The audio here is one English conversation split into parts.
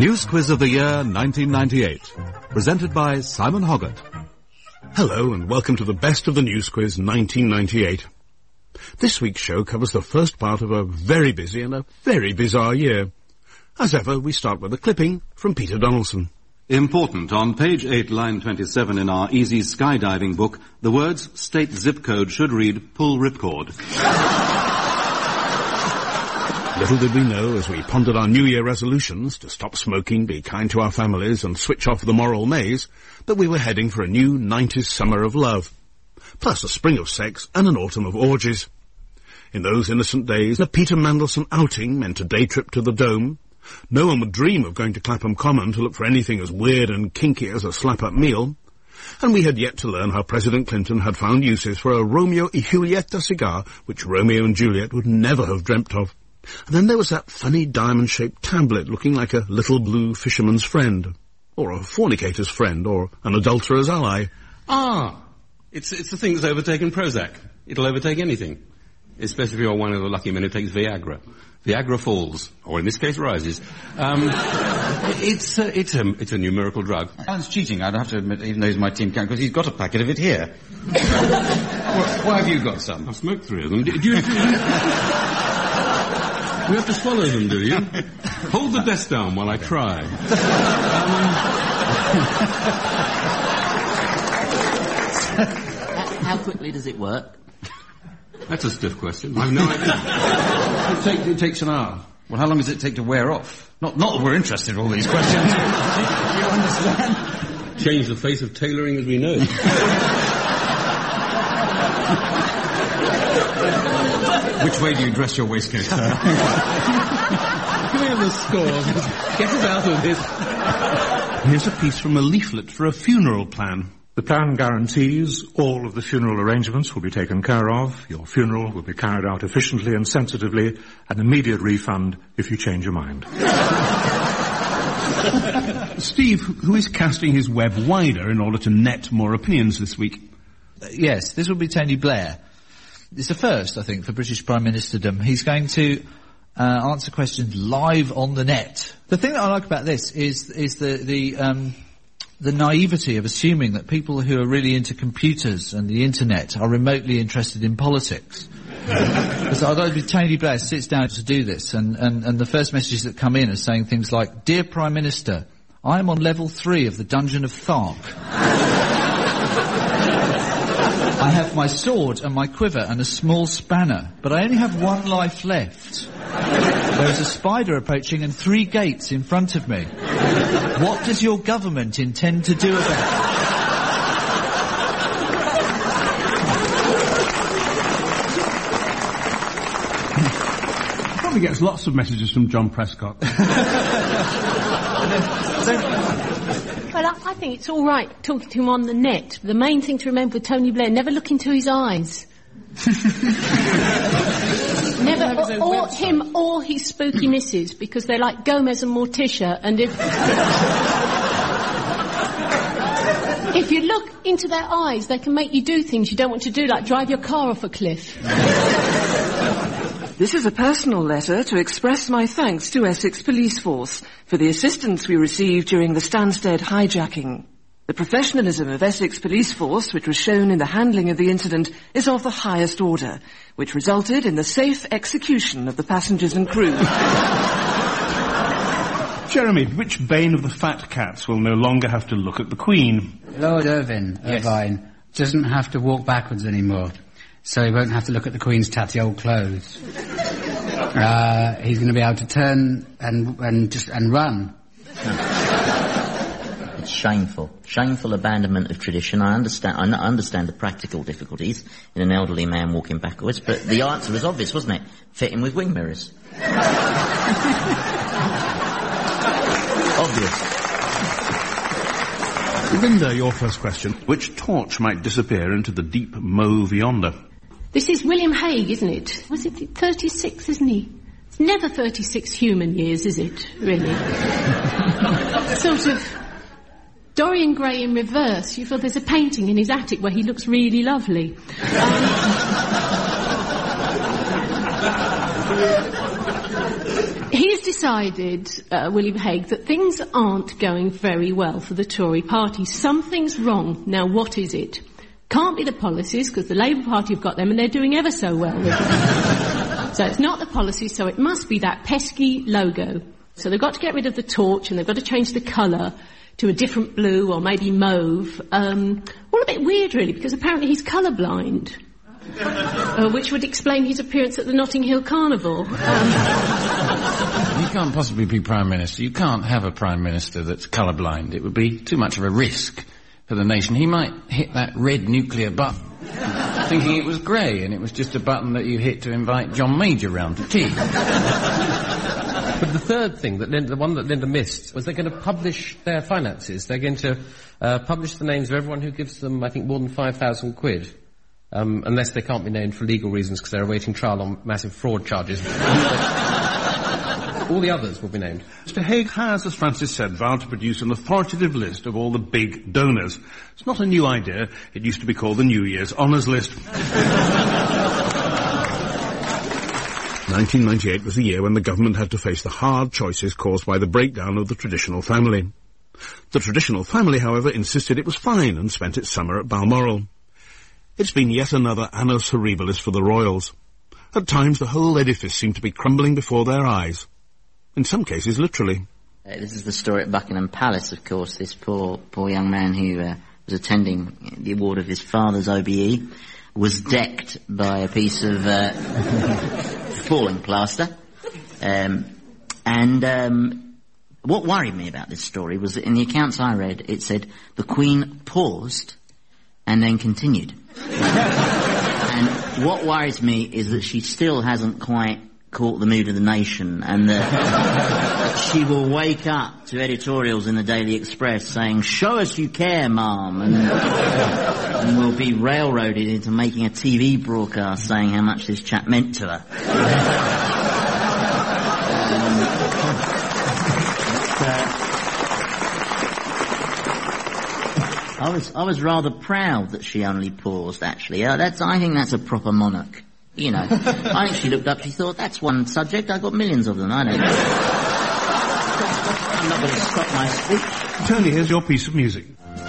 News Quiz of the Year 1998, presented by Simon Hoggart. Hello and welcome to the Best of the News Quiz 1998. This week's show covers the first part of a very busy and a very bizarre year. As ever, we start with a clipping from Peter Donaldson. Important, on page 8, line 27 in our easy skydiving book, the words state zip code should read pull ripcord. Little did we know, as we pondered our New Year resolutions to stop smoking, be kind to our families and switch off the moral maze, that we were heading for a new 90s summer of love, plus a spring of sex and an autumn of orgies. In those innocent days, a Peter Mandelson outing meant a day trip to the Dome. No one would dream of going to Clapham Common to look for anything as weird and kinky as a slap-up meal. And we had yet to learn how President Clinton had found uses for a Romeo y Julieta cigar, which Romeo and Juliet would never have dreamt of. And then there was that funny diamond-shaped tablet looking like a little blue fisherman's friend, or a fornicator's friend, or an adulterer's ally. Ah, it's the thing that's overtaken Prozac. It'll overtake anything, especially if you're one of the lucky men who takes Viagra. Viagra falls, or in this case rises. It's a new miracle drug. Alan's cheating, I'd have to admit, even though he's my team captain, because he's got a packet of it here. Why have you got some? I've smoked 3 of them. Do you... You have to swallow them, do you? Hold the desk down while I try. How quickly does it work? That's a stiff question. I've no idea. It takes an hour. Well, how long does it take to wear off? Not that we're interested in all these questions. Do you understand? Change the face of tailoring as we know. Which way do you dress your waistcoat, sir? Give me the score. Get us out of this. Here's a piece from a leaflet for a funeral plan. The plan guarantees all of the funeral arrangements will be taken care of, your funeral will be carried out efficiently and sensitively, an immediate refund if you change your mind. Steve, who is casting his web wider in order to net more opinions this week? Yes, this will be Tony Blair. It's a first, I think, for British Prime Ministerdom. He's going to answer questions live on the net. The thing that I like about this is the naivety of assuming that people who are really into computers and the internet are remotely interested in politics. So I'd like to be Tony Blair sits down to do this, and the first messages that come in are saying things like, "Dear Prime Minister, I am on level 3 of the Dungeon of Thark. I have my sword and my quiver and a small spanner, but I only have 1 life left. There is a spider approaching and 3 gates in front of me. What does your government intend to do about it?" Probably gets lots of messages from John Prescott. Well, I think it's all right talking to him on the net. The main thing to remember with Tony Blair, never look into his eyes. Never, or him or his spooky missus, because they're like Gomez and Morticia, and if you look into their eyes, they can make you do things you don't want to do, like drive your car off a cliff. This is a personal letter to express my thanks to Essex Police Force for the assistance we received during the Stansted hijacking. The professionalism of Essex Police Force, which was shown in the handling of the incident, is of the highest order, which resulted in the safe execution of the passengers and crew. Jeremy, which bane of the fat cats will no longer have to look at the Queen? Lord Irvine doesn't have to walk backwards anymore, so he won't have to look at the Queen's tatty old clothes. He's going to be able to turn and run. It's shameful abandonment of tradition. I understand the practical difficulties in an elderly man walking backwards, but the answer was obvious, wasn't it? Fit him with wing mirrors. Obvious. Linda, your first question. Which torch might disappear into the deep mauve yonder? This is William Hague, isn't it? Was it 36, isn't he? It's never 36 human years, is it, really? Sort of Dorian Gray in reverse. You feel there's a painting in his attic where he looks really lovely. He is decided, William Hague, that things aren't going very well for the Tory party. Something's wrong. Now, what is it? Can't be the policies, because the Labour Party have got them and they're doing ever so well with them. So it's not the policies, so it must be that pesky logo. So they've got to get rid of the torch and they've got to change the colour to a different blue or maybe mauve. All a bit weird, really, because apparently he's colourblind. Which would explain his appearance at the Notting Hill Carnival. You can't possibly be Prime Minister. You can't have a Prime Minister that's colourblind. It would be too much of a risk for the nation. He might hit that red nuclear button thinking it was grey and it was just a button that you hit to invite John Major round for tea. But the third thing, the one that Linda missed, was they're going to publish their finances. They're going to publish the names of everyone who gives them, I think, more than 5,000 quid. Unless they can't be named for legal reasons because they're awaiting trial on massive fraud charges. All the others will be named. Mr. Hague has, as Francis said, vowed to produce an authoritative list of all the big donors. It's not a new idea. It used to be called the New Year's Honours List. 1998 was the year when the government had to face the hard choices caused by the breakdown of the traditional family. The traditional family, however, insisted it was fine and spent its summer at Balmoral. It's been yet another annus horribilis for the royals. At times, the whole edifice seemed to be crumbling before their eyes. In some cases, literally. This is the story at Buckingham Palace, of course. This poor young man who was attending the award of his father's OBE was decked by a piece of falling plaster. What worried me about this story was that in the accounts I read, it said the Queen paused and then continued. And what worries me is that she still hasn't quite caught the mood of the nation, and that she will wake up to editorials in the Daily Express saying, "Show us you care, ma'am," and will be railroaded into making a TV broadcast saying how much this chap meant to her. I was rather proud that she only paused, actually. I think that's a proper monarch. You know, I think she looked up, she thought, that's one subject, I've got millions of them, I don't know. I'm not going to stop my speech. Tony, here's your piece of music.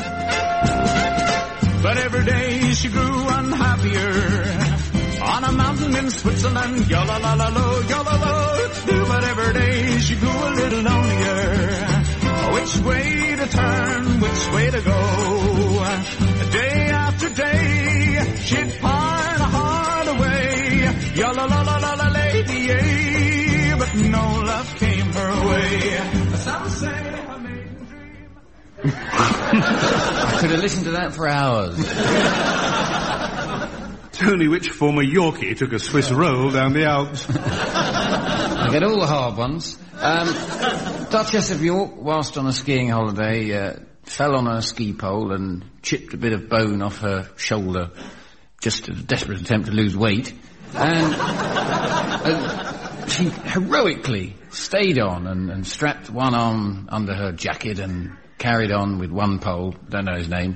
But every day she grew unhappier. On a mountain in Switzerland, yo-la-la-la-lo, yo-la-lo, it's new. But every day she grew a little lonelier. Which way to turn, which way to go. Day after day, she'd pine a heart away. Ya-la-la-la-la-la, lady, but no love came her way. Some say her maiden dream. I could have listened to that for hours. Tony, which former Yorkie took a Swiss roll down the Alps? I get all the hard ones. Duchess of York, whilst on a skiing holiday, fell on her ski pole and chipped a bit of bone off her shoulder, just a desperate attempt to lose weight. And she heroically stayed on and strapped one arm under her jacket and carried on with one pole, don't know his name.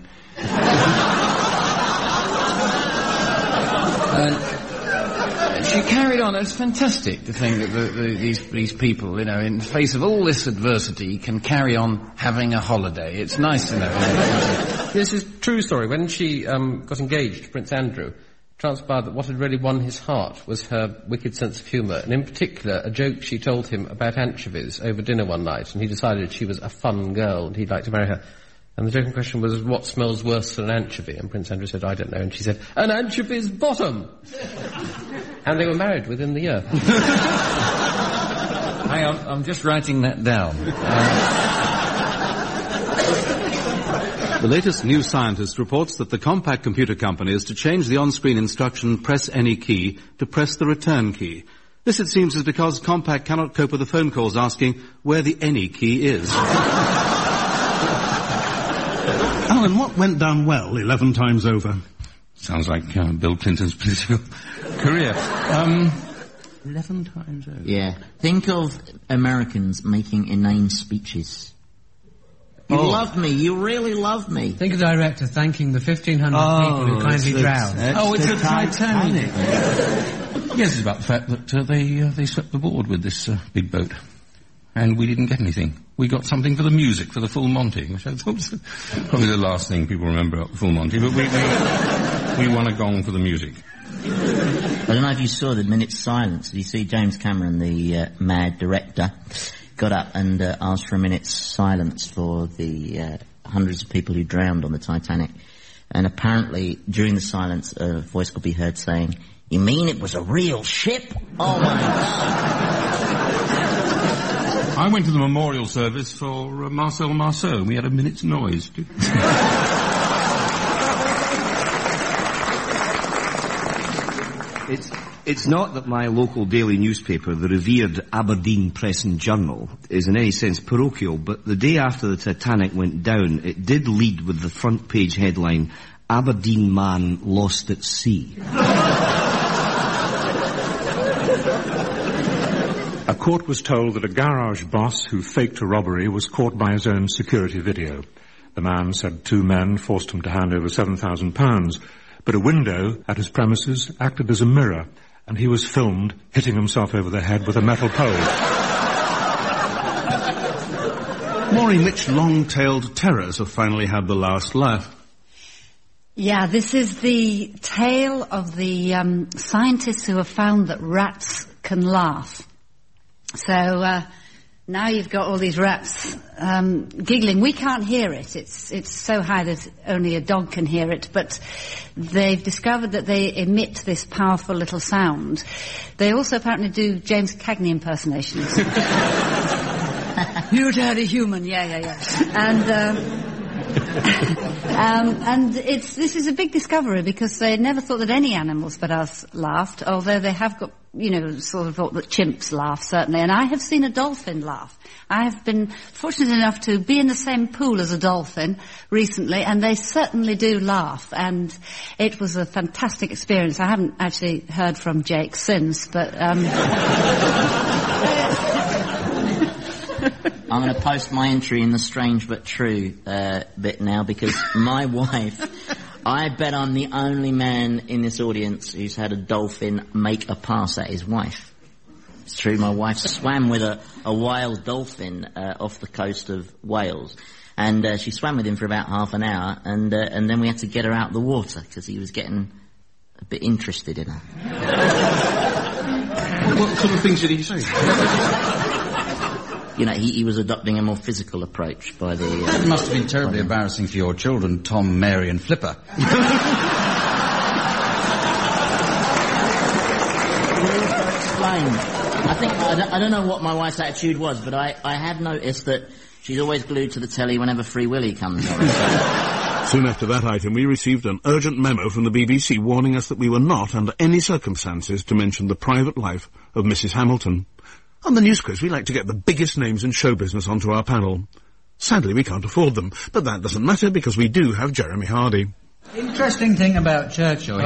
She carried on. It's fantastic to think that these people, you know, in the face of all this adversity, can carry on having a holiday. It's nice to know. This is a true story. When she got engaged to Prince Andrew, it transpired that what had really won his heart was her wicked sense of humour, and in particular a joke she told him about anchovies over dinner one night, and he decided she was a fun girl and he'd like to marry her. And the joke in question was, what smells worse than an anchovy? And Prince Andrew said, I don't know. And she said, an anchovy's bottom! And they were married within the year. Hang on, I'm just writing that down. The latest New Scientist reports that the Compaq Computer Company is to change the on-screen instruction, press any key, to press the return key. This, it seems, is because Compaq cannot cope with the phone calls asking where the any key is. Alan, what went down well 11 times over? Sounds like Bill Clinton's political career. 11 times over? Yeah. Think of Americans making inane speeches. You love me. You really love me. Think of the director thanking the 1,500 people who kindly drowned. It's the Titanic. Yes, it's about the fact that they swept the board with this big boat. and we didn't get anything. We got something for the music, for the Full Monty, which I thought was probably the last thing people remember about the Full Monty, but we won a gong for the music. I don't know if you saw the minute's silence. You see James Cameron, the mad director, got up and asked for a minute's silence for the hundreds of people who drowned on the Titanic. And apparently, during the silence, a voice could be heard saying, "You mean it was a real ship? Oh my God." I went to the memorial service for Marcel Marceau. We had a minute's noise. It's not that my local daily newspaper, the revered Aberdeen Press and Journal, is in any sense parochial, but the day after the Titanic went down, it did lead with the front page headline, "Aberdeen Man Lost at Sea." A court was told that a garage boss who faked a robbery was caught by his own security video. The man said 2 men forced him to hand over £7,000, but a window at his premises acted as a mirror, and he was filmed hitting himself over the head with a metal pole. Maureen, which long-tailed terrors have finally had the last laugh? Yeah, this is the tale of the scientists who have found that rats can laugh. So now you've got all these rats giggling. We can't hear it. It's so high that only a dog can hear it. But they've discovered that they emit this powerful little sound. They also apparently do James Cagney impersonations. You dirty human, yeah. And this is a big discovery because they never thought that any animals but us laughed, although they have got, sort of thought that chimps laugh, certainly. And I have seen a dolphin laugh. I have been fortunate enough to be in the same pool as a dolphin recently, and they certainly do laugh. And it was a fantastic experience. I haven't actually heard from Jake since, but... I'm going to post my entry in the strange but true bit now, because my wife, I bet I'm the only man in this audience who's had a dolphin make a pass at his wife. It's true, my wife swam with a wild dolphin off the coast of Wales, and she swam with him for about half an hour, and then we had to get her out of the water because he was getting a bit interested in her. What sort of things did he say? He was adopting a more physical approach by the... It must have been terribly embarrassing for your children, Tom, Mary and Flipper. I don't know what my wife's attitude was, but I have noticed that she's always glued to the telly whenever Free Willy comes on. Soon after that item, we received an urgent memo from the BBC warning us that we were not, under any circumstances, to mention the private life of Mrs. Hamilton. On the news quiz, we like to get the biggest names in show business onto our panel. Sadly, we can't afford them, but that doesn't matter because we do have Jeremy Hardy. Interesting thing about Churchill,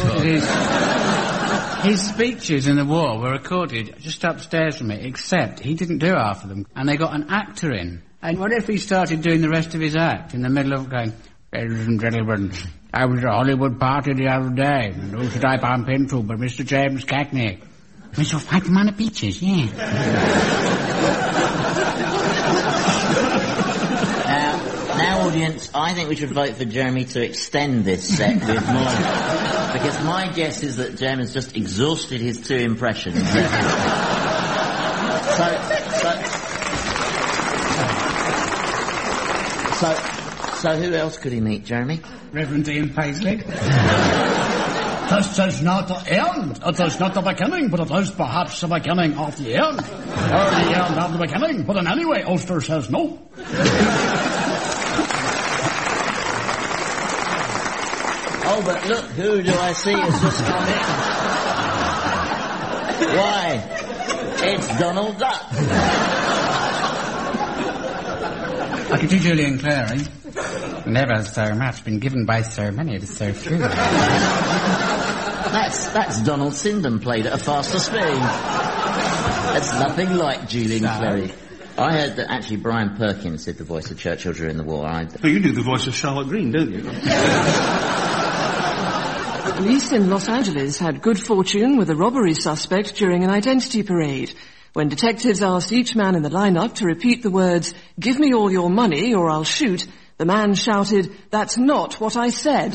his speeches in the war were recorded just upstairs from it, except he didn't do half of them, and they got an actor in. And what if he started doing the rest of his act in the middle of going, "Ladies and gentlemen, I was at a Hollywood party the other day, and who should I bump into but Mr. James Cagney? We shall fight him on the beaches, yeah." Now, audience, I think we should vote for Jeremy to extend this set with more, because my guess is that Jeremy's just exhausted his 2 impressions. So who else could he meet, Jeremy? Reverend Ian Paisley. This is not the end. It is not the beginning, but it is perhaps the beginning of the end. Or the end of the beginning, but in any way, Ulster says no. Oh, but look, who do I see has just come in? Why, it's Donald Duck. I could do Julian Clary. Never so much been given by so many, it is so few. That's Donald Syndon played at a faster speed. It's nothing like Julian Clary. I heard that actually Brian Perkins did the voice of Churchill during the war. Well, you do the voice of Charlotte Green, don't you? Police in Los Angeles had good fortune with a robbery suspect during an identity parade. When detectives asked each man in the lineup to repeat the words, "Give me all your money or I'll shoot," the man shouted, "That's not what I said."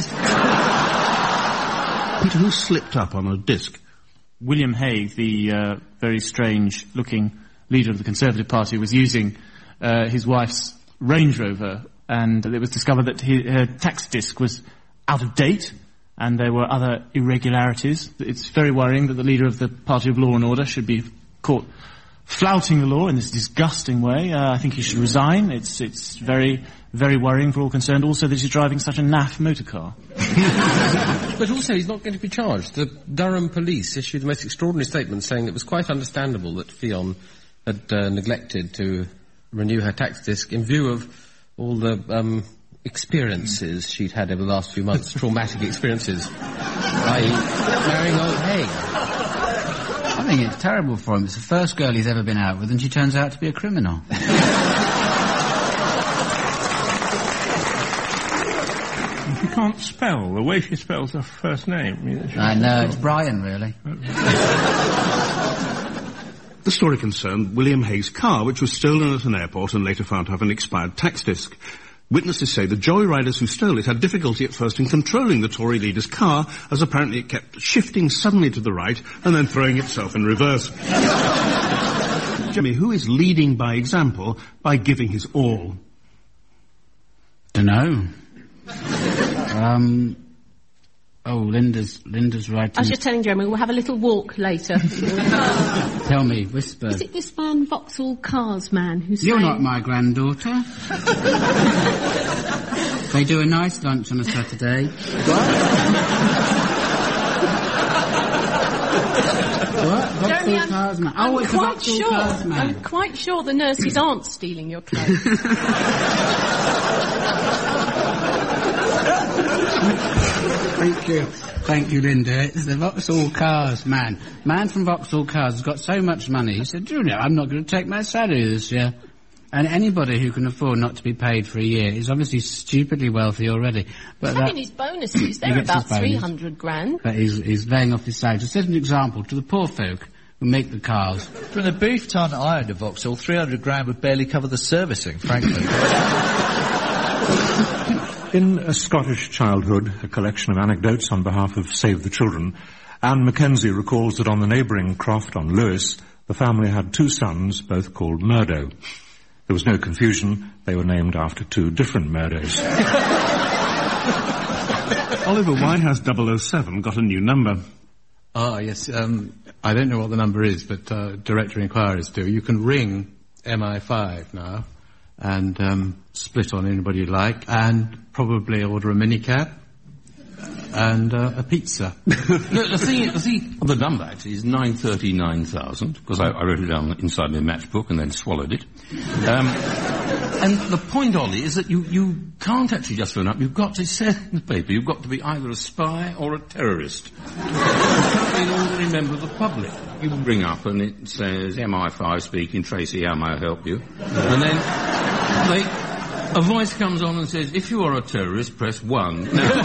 Peter, who slipped up on a disc? William Hague, the very strange-looking leader of the Conservative Party, was using his wife's Range Rover, and it was discovered that her tax disc was out of date, and there were other irregularities. It's very worrying that the leader of the Party of Law and Order should be caught flouting the law in this disgusting way. I think he should resign. It's very, very worrying for all concerned. Also that he's driving such a naff motor car. But also he's not going to be charged. The Durham police issued the most extraordinary statement saying it was quite understandable that Fionn had neglected to renew her tax disc in view of all the experiences she'd had over the last few months, traumatic experiences, i.e. marrying old Hague. I think it's terrible for him. It's the first girl he's ever been out with, and she turns out to be a criminal. You can't spell the way she spells her first name. I know, it's Brian, really. The story concerned William Hague's car, which was stolen at an airport and later found to have an expired tax disc. Witnesses say the joyriders who stole it had difficulty at first in controlling the Tory leader's car, as apparently it kept shifting suddenly to the right and then throwing itself in reverse. Jimmy, who is leading by example by giving his all? Dunno. Linda's writing... I was just telling Jeremy, we'll have a little walk later. Tell me, whisper. Is it this man, Vauxhall Cars man, who's You're saying... not my granddaughter. They do a nice lunch on a Saturday. What? Vauxhall Cars man. Oh, it's a Vauxhall Cars man. I'm quite sure the nurses aren't stealing your clothes. Thank you, Linda. It's the Vauxhall Cars man. Man from Vauxhall Cars has got so much money, he said, Junior, I'm not going to take my salary this year. And anybody who can afford not to be paid for a year is obviously stupidly wealthy already. But having his bonuses, they're about 300 grand. But he's laying off his salary. To set an example to the poor folk who make the cars. From the brief time I owned a Vauxhall, 300 grand would barely cover the servicing, frankly. In A Scottish Childhood, a collection of anecdotes on behalf of Save the Children, Anne Mackenzie recalls that on the neighbouring croft on Lewis, the family had two sons, both called Murdo. There was no confusion, they were named after two different Murdos. Oliver, why has 007 got a new number? Ah, yes, I don't know what the number is, but directory inquiries do. You can ring MI5 now, and split on anybody you like, and probably order a minicab and a pizza. The thing, the number actually is 939,000, because I wrote it down inside my matchbook and then swallowed it. And the point, Ollie, is that you can't actually just phone up. You've got to say in the paper, you've got to be either a spy or a terrorist. You can't be an ordinary member of the public. You ring up and it says, MI5 speaking, Tracy, how may I help you? And then a voice comes on and says, if you are a terrorist, press 1.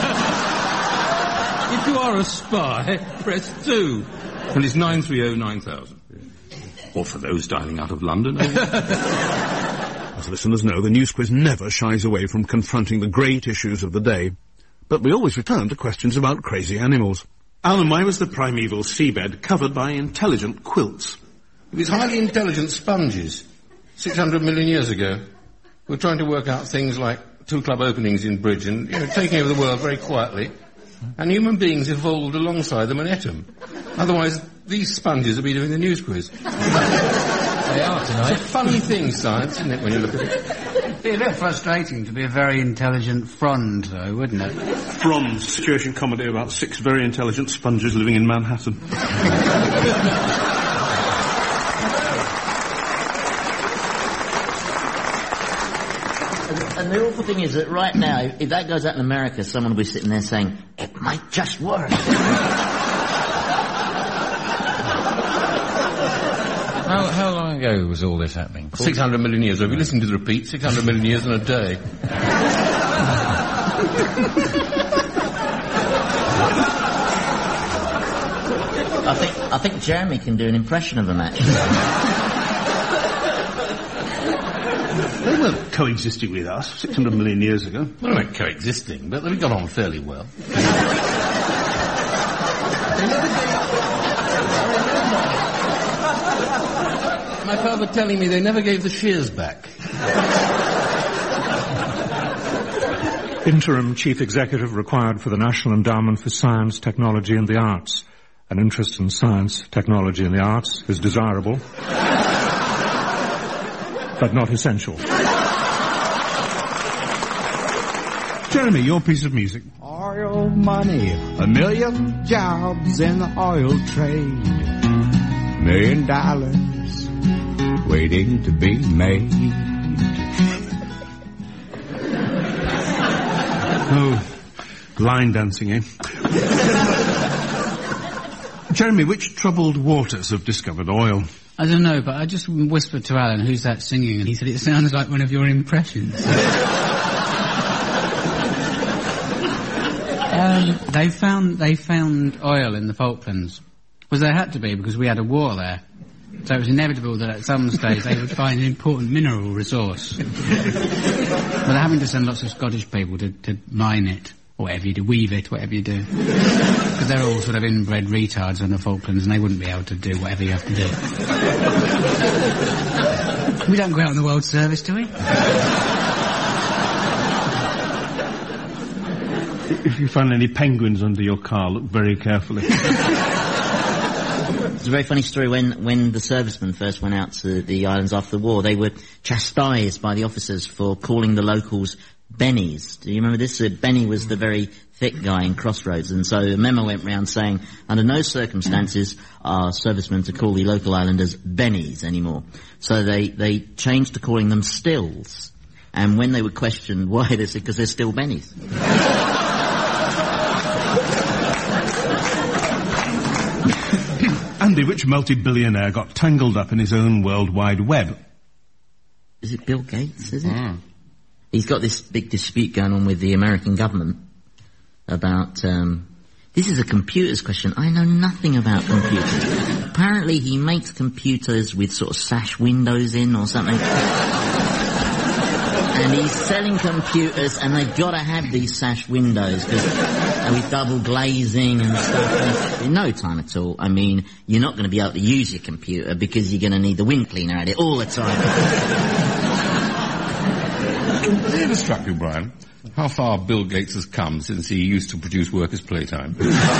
If you are a spy, press 2. And it's 930-9000. Or for those dialing out of London. As listeners know, the News Quiz never shies away from confronting the great issues of the day. But we always return to questions about crazy animals. Alan, why was the primeval seabed covered by intelligent quilts? These highly intelligent sponges, 600 million years ago, were trying to work out things like 2 club openings in bridge and, taking over the world very quietly. And human beings evolved alongside them and ate them. Otherwise, these sponges would be doing the News Quiz. They are tonight. It's a funny thing, science, isn't it, when you look at it? It'd be a bit frustrating to be a very intelligent frond, though, wouldn't it? Frond, situation comedy about 6 very intelligent sponges living in Manhattan. And the awful thing is that right now, if that goes out in America, someone will be sitting there saying, it might just work. How long ago was all this happening? 600 million years. If you listen to the repeat, 600 million years in a day. I I think Jeremy can do an impression of them, actually. They weren't coexisting with us 600 million years ago. They weren't coexisting, but we got on fairly well. My father telling me they never gave the shears back. Interim Chief Executive required for the National Endowment for Science, Technology and the Arts. An interest in science, technology and the arts is desirable, but not essential. Jeremy, your piece of music. Oil money, 1 million jobs in the oil trade. $1 million waiting to be made. Oh, line dancing, eh? Jeremy, which troubled waters have discovered oil? I don't know, but I just whispered to Alan, who's that singing? And he said, it sounds like one of your impressions. They found oil in the Falklands. Well, there had to be, because we had a war there. So it was inevitable that at some stage they would find an important mineral resource. But they're having to send lots of Scottish people to mine it, or whatever you do, weave it, whatever you do. Because they're all sort of inbred retards on the Falklands, and they wouldn't be able to do whatever you have to do. We don't go out on the World Service, do we? If you find any penguins under your car, look very carefully. It's a very funny story. When the servicemen first went out to the islands after the war, they were chastised by the officers for calling the locals Bennies. Do you remember this? Benny was the very thick guy in Crossroads, and so a memo went round saying, under no circumstances are servicemen to call the local islanders Bennies anymore. So they changed to calling them Stills. And when they were questioned why, they said, because they're still Bennies. Andy, which multi-billionaire got tangled up in his own World Wide Web? Is it Bill Gates, is it? He's got this big dispute going on with the American government about, this is a computers question. I know nothing about computers. Apparently he makes computers with sort of sash windows in or something. And he's selling computers, and they've got to have these sash windows, because with double glazing and stuff. In no time at all, I mean, you're not going to be able to use your computer because you're going to need the wind cleaner at it all the time. Has it ever struck you, Brian, how far Bill Gates has come since he used to produce workers' playtime?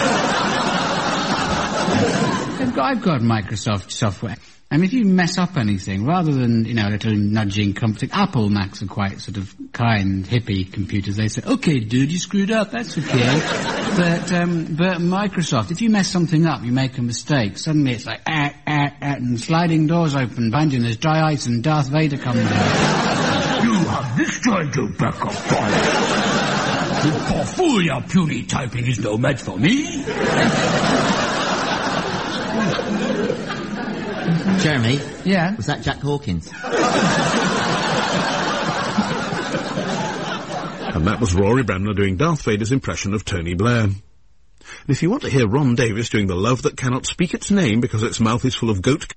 I've got Microsoft software. And if you mess up anything, rather than, a little nudging company, Apple Macs are quite sort of kind, hippie computers. They say, okay, dude, you screwed up, that's okay. But Microsoft, if you mess something up, you make a mistake, suddenly it's like, and sliding doors open behind you, and there's dry ice, and Darth Vader comes out. You have destroyed your backup file. You poor fool, your puny typing is no match for me. Jeremy? Yeah? Was that Jack Hawkins? And that was Rory Bremner doing Darth Vader's impression of Tony Blair. And if you want to hear Ron Davis doing the love that cannot speak its name because its mouth is full of goat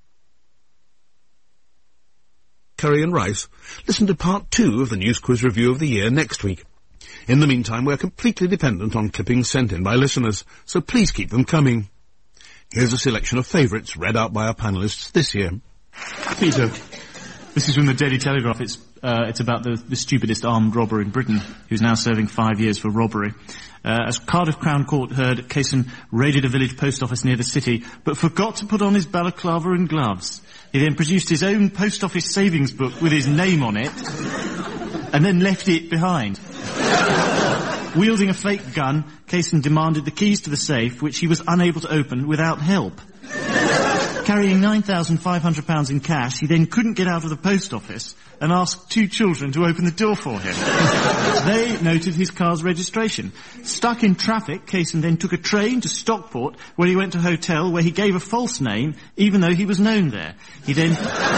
curry and rice, listen to part 2 of the News Quiz Review of the Year next week. In the meantime, we're completely dependent on clippings sent in by listeners, so please keep them coming. Here's a selection of favourites read out by our panellists this year. Peter, this is from the Daily Telegraph. It's about the stupidest armed robber in Britain, who's now serving 5 years for robbery. As Cardiff Crown Court heard, Kaysen raided a village post office near the city, but forgot to put on his balaclava and gloves. He then produced his own post office savings book with his name on it, and then left it behind. Wielding a fake gun, Kaysen demanded the keys to the safe, which he was unable to open without help. Carrying £9,500 in cash, he then couldn't get out of the post office and asked 2 children to open the door for him. They noted his car's registration. Stuck in traffic, Kaysen then took a train to Stockport, where he went to a hotel where he gave a false name, even though he was known there. He then...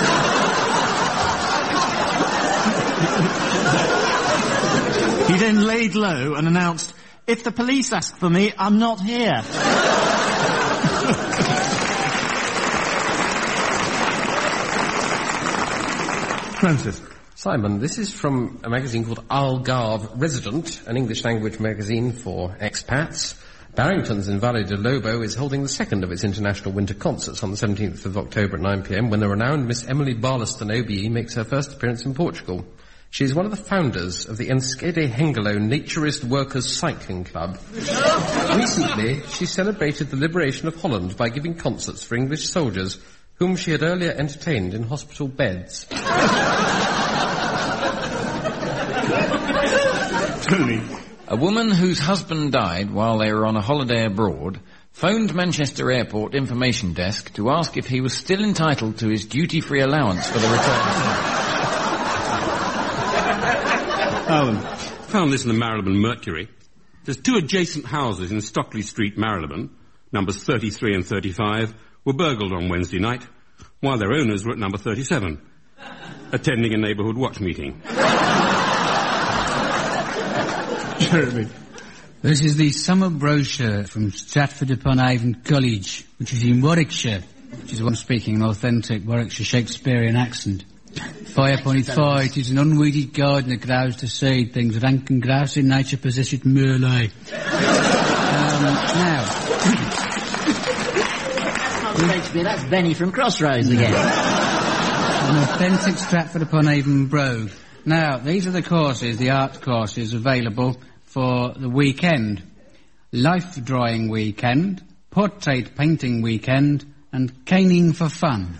He then laid low and announced, "If the police ask for me, I'm not here." Francis. Simon, this is from a magazine called Algarve Resident, an English-language magazine for expats. Barrington's in Valle de Lobo is holding the second of its international winter concerts on the 17th of October at 9 p.m. when the renowned Miss Emily Barlaston OBE makes her first appearance in Portugal. She is one of the founders of the Enschede Hengelo Naturist Workers Cycling Club. Recently, she celebrated the liberation of Holland by giving concerts for English soldiers, whom she had earlier entertained in hospital beds. Tony. A woman whose husband died while they were on a holiday abroad phoned Manchester Airport information desk to ask if he was still entitled to his duty-free allowance for the return. Alan, found this in the Marylebone Mercury. There's 2 adjacent houses in Stockley Street, Marylebone, numbers 33 and 35, were burgled on Wednesday night, while their owners were at number 37, attending a neighbourhood watch meeting. Jeremy. This is the summer brochure from Stratford-upon-Avon College, which is in Warwickshire, which is what I'm speaking an authentic Warwickshire Shakespearean accent. Fire upon its fire, it is an unweeded garden that grows to seed things rank and grouse in nature possess it merely. Now... Shakespeare, that's Benny from Crossroads again. An authentic Stratford-upon-Avon brogue. Now, these are the courses, the art courses available for the weekend. Life drawing weekend, portrait painting weekend, and caning for fun.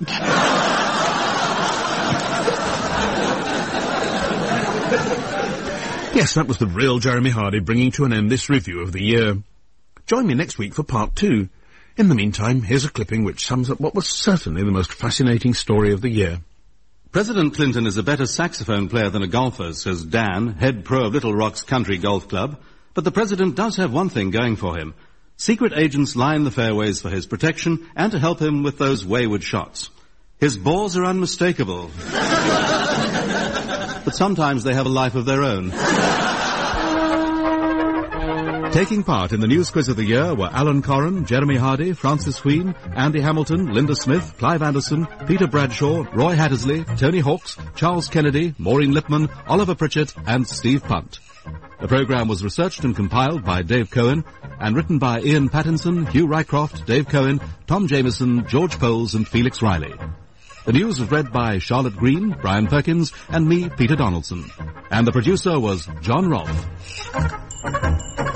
Yes, that was the real Jeremy Hardy bringing to an end this review of the year. Join me next week for part 2. In the meantime, here's a clipping which sums up what was certainly the most fascinating story of the year. President Clinton is a better saxophone player than a golfer, says Dan, head pro of Little Rock's Country Golf Club. But the president does have one thing going for him. Secret agents line the fairways for his protection and to help him with those wayward shots. His balls are unmistakable. But sometimes they have a life of their own. Taking part in the News Quiz of the Year were Alan Corran, Jeremy Hardy, Francis Wheen, Andy Hamilton, Linda Smith, Clive Anderson, Peter Bradshaw, Roy Hattersley, Tony Hawks, Charles Kennedy, Maureen Lipman, Oliver Pritchett and Steve Punt. The programme was researched and compiled by Dave Cohen and written by Ian Pattinson, Hugh Rycroft, Dave Cohen, Tom Jameson, George Poles and Felix Riley. The news was read by Charlotte Green, Brian Perkins and me, Peter Donaldson. And the producer was John Rolfe.